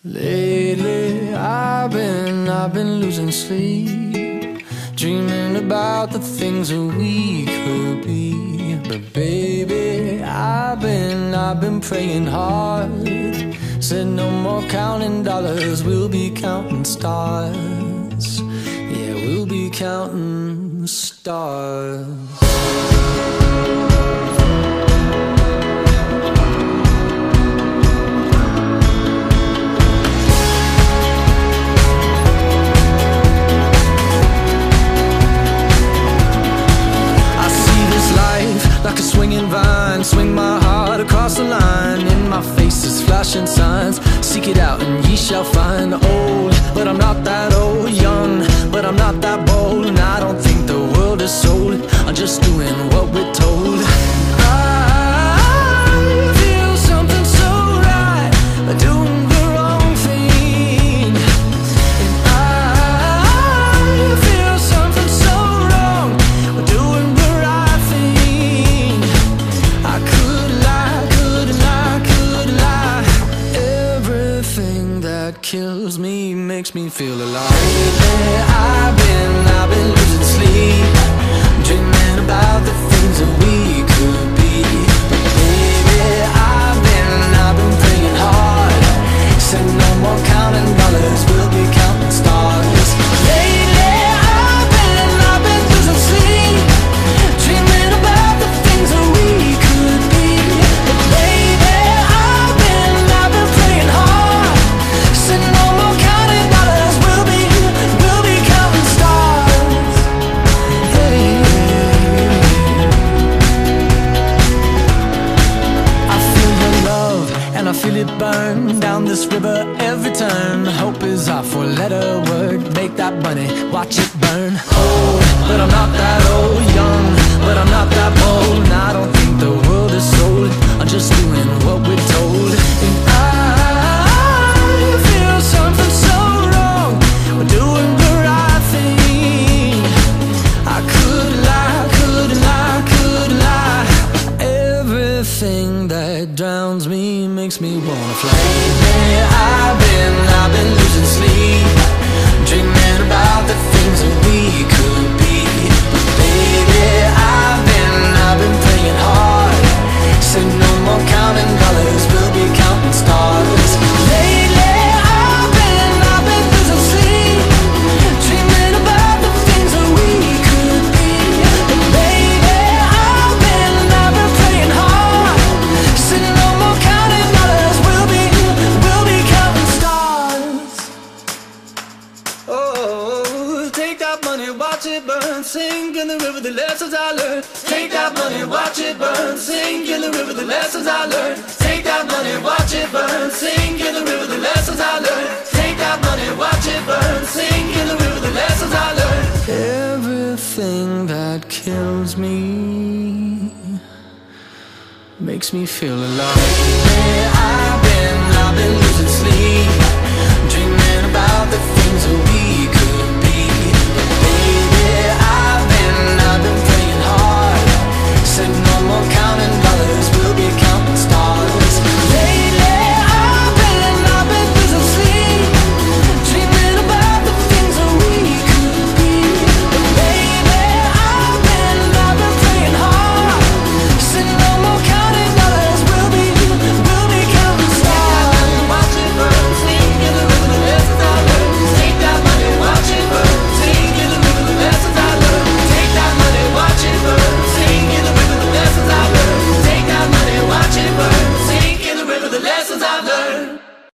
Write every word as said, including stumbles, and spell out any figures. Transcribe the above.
Lately, I've been, I've been losing sleep, dreaming about the things that we could be. But baby, I've been, I've been praying hard. Said no more counting dollars, we'll be counting stars. Yeah, we'll be counting stars. Like a swinging vine, swing my heart across the line. In my face is flashing signs, seek it out and ye shall find. Old, but I'm not that old. Young, but I'm not that bold. And I don't think the world is sold, I'm just doing what we're told. I feel something so right, doing the wrong thing. And I feel something so wrong, doing the right thing. I could lie, could lie, could lie. Everything that kills me makes me feel alive. Lately, I've been, I've been losing sleep, dreaming about the things that we could be. But baby, I've been, I've been praying hard. Said no more counting dollars, we'll be counting stars. Lately, I've been, I've been losing sleep, dreaming about the things that we could be. But baby, I've been, I've been praying hard. Said no more counting dollars, we'll be, we'll be counting stars. Hey, I feel your love and I feel it burn down this river every turn. Hope is our four-letter word. Make that money, watch it burn. Old, but I'm not that old. Young, but I'm not that bold. And I don't think the world is sold, I'm just doing what we're told. And I feel something so wrong, we're doing the right thing. I could lie, could lie, could lie. Everything that drowns me makes me wanna fly. Lately, I've been, I've been losing sleep, dreaming about the things that we could be. But baby, I've been, I've been praying hard. Said no more counting dollars, we'll be counting stars. Lately, I've been, I've been losing sleep, dreaming about the things that we could be. But baby, I've been, I've been praying hard. Said no more counting dollars, we'll be, we'll be counting stars. Oh, take that money, watch it burn, sink in the river, the lessons I learned. Take that money, watch it burn, sink in the river, the lessons I learned. Take that money, watch it burn, sink in the river, the lessons I learned. Take that money, watch it burn, sink in the river, the lessons I learned. Everything that kills me makes me feel alive. Hey, I've been, I've been losing